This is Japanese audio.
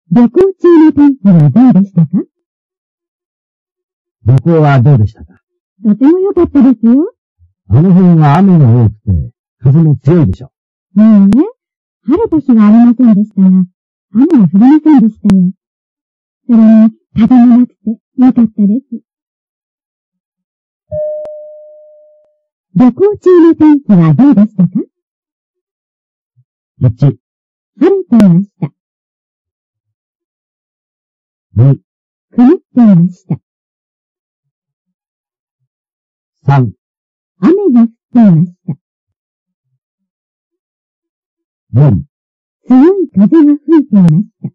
旅行中の天気はどうでしたか？ 旅行はどうでしたか？ とても良かったですよ。 あの辺は雨が多くて、風も強いでしょ。 いいえ、晴れた日はありませんでしたが、雨は降りませんでしたよ。それに、風もなくて良かったです。旅行中の天気はどうでしたか？ 1、 晴れていました。 2、 曇っていました。 3、 雨が降っていました。 4、 強い風が吹いていました。